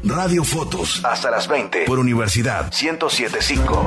Radio Fotos, hasta las 20, por Universidad 107.5.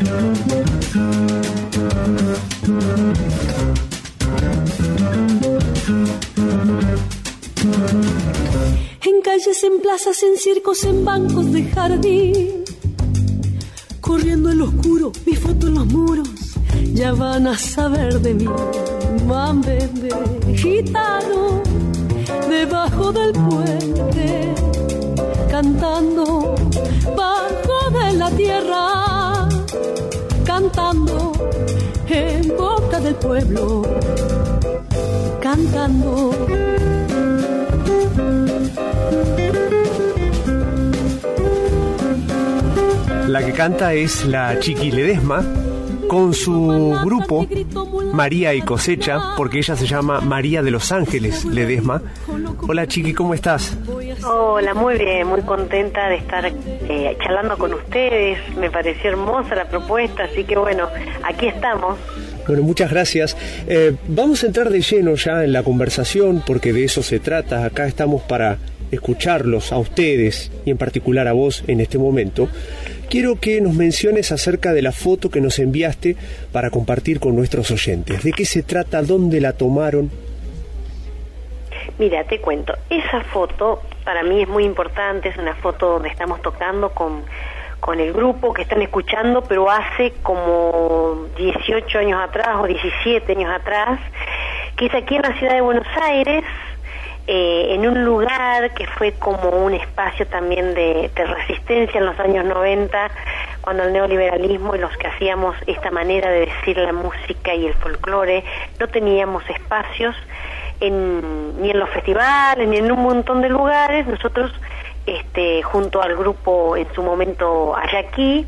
En calles, en plazas, en circos, en bancos de jardín, corriendo en lo oscuro, mi foto en los muros, ya van a saber de mí. Mambe de gitano, debajo del puente, cantando bajo de la tierra, cantando en boca del pueblo, cantando. La que canta es la Chiqui Ledesma con su grupo María y Cosecha, porque ella se llama María de los Ángeles Ledesma. Hola Chiqui, ¿cómo estás? Hola, muy bien, muy contenta de estar charlando con ustedes. Me pareció hermosa la propuesta, así que bueno, aquí estamos. Bueno, muchas gracias. Vamos a entrar de lleno ya en la conversación, porque de eso se trata. Acá estamos para escucharlos a ustedes y en particular a vos en este momento. Quiero que nos menciones acerca de la foto que nos enviaste para compartir con nuestros oyentes. ¿De qué se trata? ¿Dónde la tomaron? Mira, te cuento. Esa foto para mí es muy importante. Es una foto donde estamos tocando con el grupo que están escuchando, pero hace como 18 años atrás o 17 años atrás, que es aquí en la ciudad de Buenos Aires, en un lugar que fue como un espacio también de resistencia en los años 90, cuando el neoliberalismo y los que hacíamos esta manera de decir la música y el folclore, no teníamos espacios ni en los festivales, ni en un montón de lugares. Nosotros, junto al grupo en su momento Ayaquí,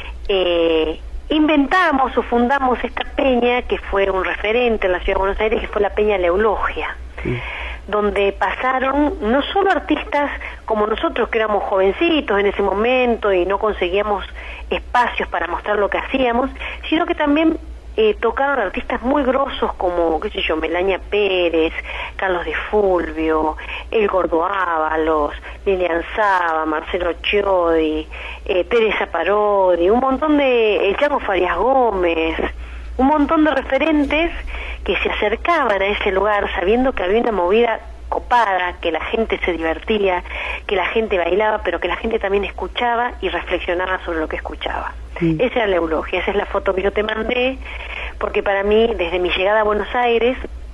inventamos o fundamos esta peña que fue un referente en la ciudad de Buenos Aires, que fue la Peña La Eulogia. Sí. Donde pasaron no solo artistas como nosotros, que éramos jovencitos en ese momento y no conseguíamos espacios para mostrar lo que hacíamos, sino que también tocaron artistas muy grosos como, qué sé yo, Melania Pérez, Carlos Di Fulvio, El Gordo Ábalos, Lilian Saba, Marcelo Chiodi, Teresa Parodi, un montón de... Chango Farias Gómez, un montón de referentes que se acercaban a ese lugar sabiendo que había una movida copada, que la gente se divertía, que la gente bailaba, pero que la gente también escuchaba y reflexionaba sobre lo que escuchaba. Sí. Esa era la eulogia, esa es la foto que yo te mandé, porque para mí, desde mi llegada a Buenos Aires,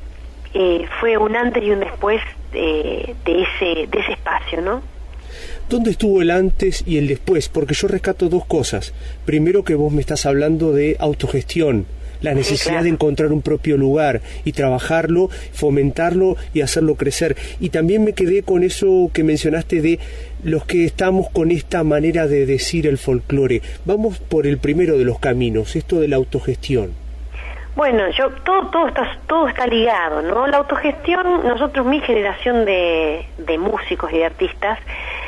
fue un antes y un después de ese espacio, ¿no? ¿Dónde estuvo el antes y el después? Porque yo rescato dos cosas. Primero, que vos me estás hablando de autogestión, la necesidad, sí, claro, de encontrar un propio lugar y trabajarlo, fomentarlo y hacerlo crecer. Y también me quedé con eso que mencionaste de los que estamos con esta manera de decir el folclore. Vamos por el primero de los caminos, esto de la autogestión. Bueno, todo está ligado, ¿no? La autogestión, nosotros, mi generación de músicos y de artistas,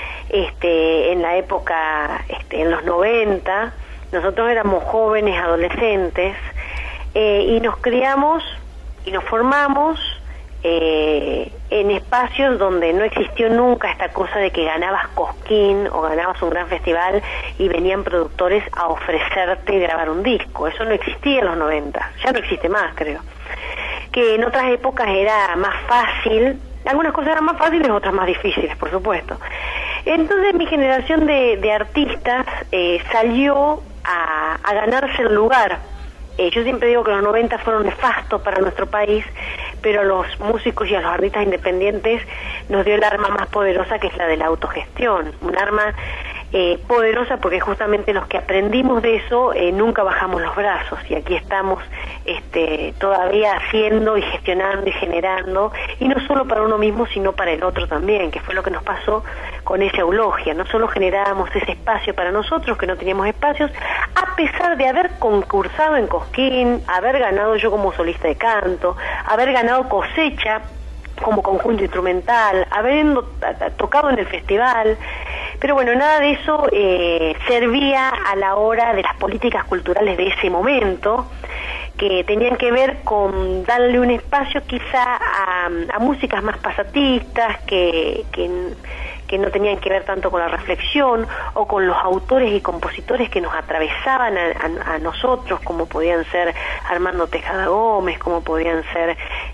en la época, en los 90, nosotros éramos jóvenes, adolescentes, y nos criamos y nos formamos en espacios donde no existió nunca esta cosa de que ganabas Cosquín o ganabas un gran festival y venían productores a ofrecerte grabar un disco. Eso no existía en los 90, ya no existe más, creo. Que en otras épocas era más fácil, algunas cosas eran más fáciles, otras más difíciles, por supuesto. Entonces mi generación de artistas salió a ganarse el lugar. Yo siempre digo que los 90 fueron nefastos para nuestro país, pero a los músicos y a los artistas independientes nos dio el arma más poderosa, que es la de la autogestión. Un arma poderosa porque justamente los que aprendimos de eso nunca bajamos los brazos, y aquí estamos todavía haciendo y gestionando y generando, y no solo para uno mismo sino para el otro también, que fue lo que nos pasó con esa eulogia. No solo generábamos ese espacio para nosotros, que no teníamos espacios, a pesar de haber concursado en Cosquín, haber ganado yo como solista de canto, haber ganado Cosecha como conjunto instrumental, habiendo tocado en el festival. Pero bueno, nada de eso servía a la hora de las políticas culturales de ese momento, que tenían que ver con darle un espacio quizá a músicas más pasatistas, que no tenían que ver tanto con la reflexión o con los autores y compositores que nos atravesaban a nosotros, como podían ser Armando Tejada Gómez, como podían ser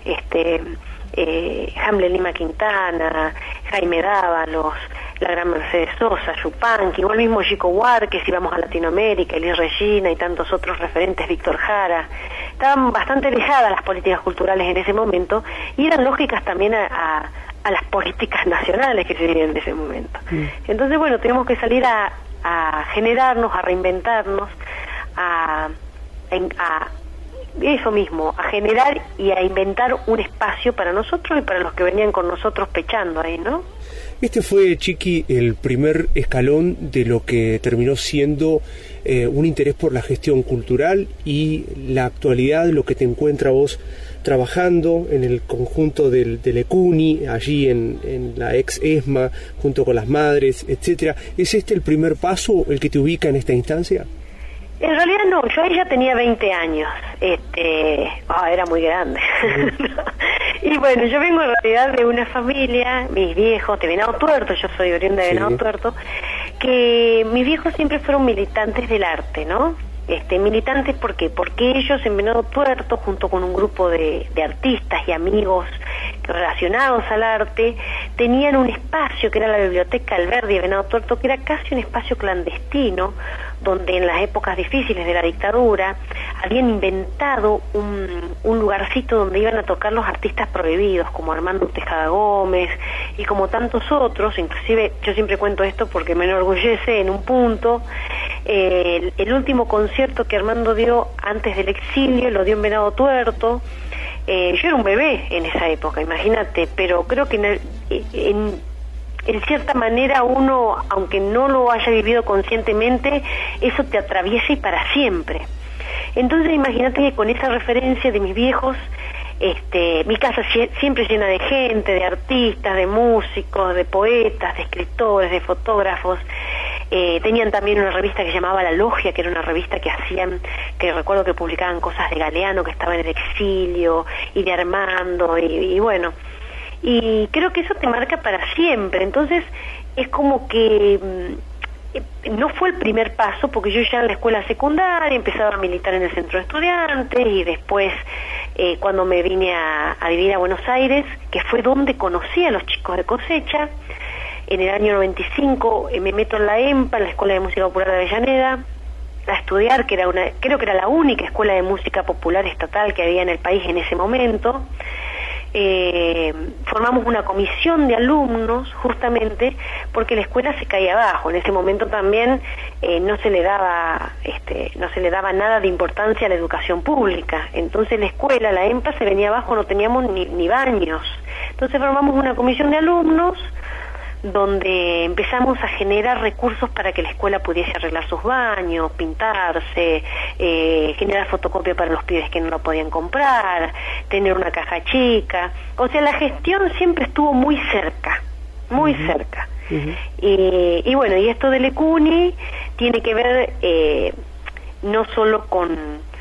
Hamlet Lima Quintana, Jaime Dávalos, la gran Mercedes Sosa, Yupanqui, igual mismo Chico Huarque, si vamos a Latinoamérica, Elis Regina y tantos otros referentes, Víctor Jara. Estaban bastante alejadas las políticas culturales en ese momento y eran lógicas también a las políticas nacionales que se vivían en ese momento. Entonces, bueno, tenemos que salir a generarnos, a reinventarnos, a eso mismo, a generar y a inventar un espacio para nosotros y para los que venían con nosotros pechando ahí, ¿no? Este fue, Chiqui, el primer escalón de lo que terminó siendo un interés por la gestión cultural y la actualidad, lo que te encuentra vos trabajando en el conjunto del ECUNI, allí en la ex ESMA, junto con las madres, etcétera. ¿Es este el primer paso, el que te ubica en esta instancia? En realidad no, yo ahí ya tenía 20 años, era muy grande. Y bueno, yo vengo en realidad de una familia, mis viejos, de Venado Tuerto, yo soy oriunda de Venado Tuerto, que mis viejos siempre fueron militantes del arte, ¿no? Militantes, ¿por qué? Porque ellos en Venado Tuerto, junto con un grupo de artistas y amigos relacionados al arte, tenían un espacio que era la Biblioteca Alberdi de Venado Tuerto, que era casi un espacio clandestino, donde en las épocas difíciles de la dictadura habían inventado un lugarcito donde iban a tocar los artistas prohibidos, como Armando Tejada Gómez y como tantos otros. Inclusive yo siempre cuento esto porque me enorgullece en un punto. El último concierto que Armando dio antes del exilio lo dio en Venado Tuerto. Yo era un bebé en esa época, imagínate, pero creo que en cierta manera uno, aunque no lo haya vivido conscientemente, eso te atraviesa y para siempre. Entonces imagínate que con esa referencia de mis viejos, mi casa siempre llena de gente, de artistas, de músicos, de poetas, de escritores, de fotógrafos. Tenían también una revista que se llamaba La Logia, que era una revista que recuerdo que publicaban cosas de Galeano, que estaba en el exilio, y de Armando, y bueno, y creo que eso te marca para siempre. Entonces es como que no fue el primer paso, porque yo ya en la escuela secundaria empezaba a militar en el centro de estudiantes, y después cuando me vine a vivir a Buenos Aires, que fue donde conocí a los chicos de Cosecha. En el año 95 me meto en la EMPA, en la Escuela de Música Popular de Avellaneda, a estudiar, creo que era la única escuela de música popular estatal que había en el país en ese momento. Formamos una comisión de alumnos, justamente porque la escuela se caía abajo. En ese momento también no se le daba nada de importancia a la educación pública. Entonces la escuela, la EMPA, se venía abajo, no teníamos ni baños. Entonces formamos una comisión de alumnos donde empezamos a generar recursos para que la escuela pudiese arreglar sus baños, pintarse, generar fotocopia para los pibes que no lo podían comprar, tener una caja chica. O sea, la gestión siempre estuvo muy cerca, muy cerca. Y bueno, y esto del ECUNI tiene que ver no solo con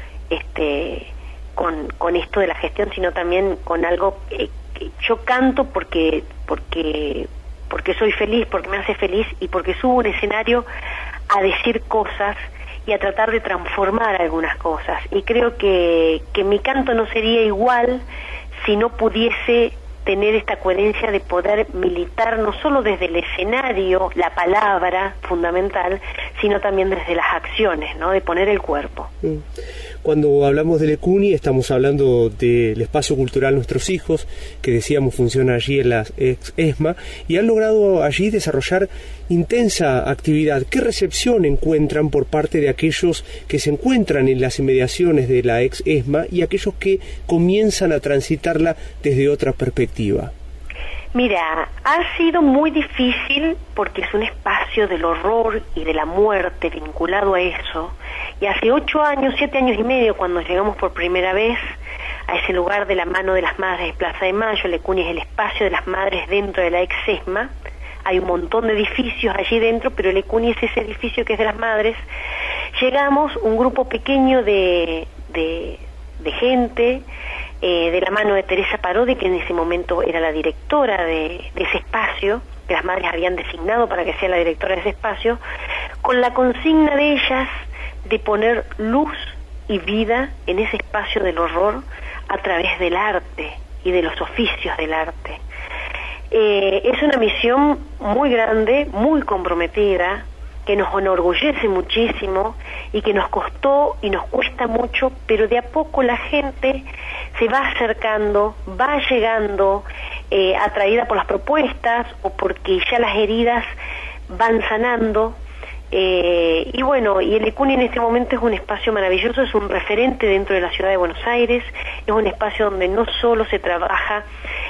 esto de la gestión, sino también con algo que yo canto porque soy feliz, porque me hace feliz y porque subo un escenario a decir cosas y a tratar de transformar algunas cosas. Y creo que mi canto no sería igual si no pudiese tener esta coherencia de poder militar no solo desde el escenario, la palabra fundamental, sino también desde las acciones, ¿no? De poner el cuerpo. Cuando hablamos del ECUNI estamos hablando del espacio cultural Nuestros Hijos, que decíamos funciona allí en la ex ESMA, y han logrado allí desarrollar intensa actividad. ¿Qué recepción encuentran por parte de aquellos que se encuentran en las inmediaciones de la ex ESMA y aquellos que comienzan a transitarla desde otra perspectiva? Mira, ha sido muy difícil porque es un espacio del horror y de la muerte vinculado a eso. Y hace 7 años y medio, cuando llegamos por primera vez a ese lugar de la mano de las madres de Plaza de Mayo, el ECUNI es el espacio de las madres dentro de la ex ESMA. Hay un montón de edificios allí dentro, pero el ECUNI es ese edificio que es de las madres. Llegamos un grupo pequeño de gente, de la mano de Teresa Parodi, que en ese momento era la directora de ese espacio, que las madres habían designado para que sea la directora de ese espacio, con la consigna de ellas de poner luz y vida en ese espacio del horror a través del arte y de los oficios del arte. Es una misión muy grande, muy comprometida, que nos enorgullece muchísimo y que nos costó y nos cuesta mucho, pero de a poco la gente se va acercando, va llegando, atraída por las propuestas o porque ya las heridas van sanando. Y bueno, y el ECUNI en este momento es un espacio maravilloso, es un referente dentro de la ciudad de Buenos Aires, es un espacio donde no solo se trabaja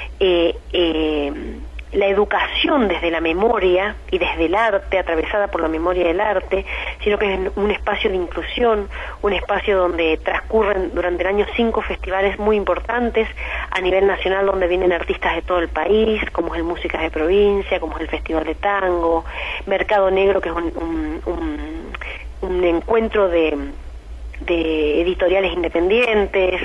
la educación desde la memoria y desde el arte, atravesada por la memoria del arte, sino que es un espacio de inclusión, un espacio donde transcurren durante el año 5 festivales muy importantes a nivel nacional, donde vienen artistas de todo el país, como es el Músicas de Provincia, como es el Festival de Tango, Mercado Negro, que es un encuentro de editoriales independientes,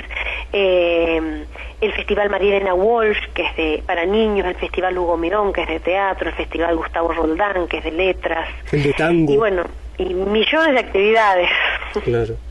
el Festival María Elena Walsh, que es para niños, el Festival Hugo Mirón, que es de teatro, el Festival Gustavo Roldán, que es de letras, el de tango, y bueno, y millones de actividades. Claro.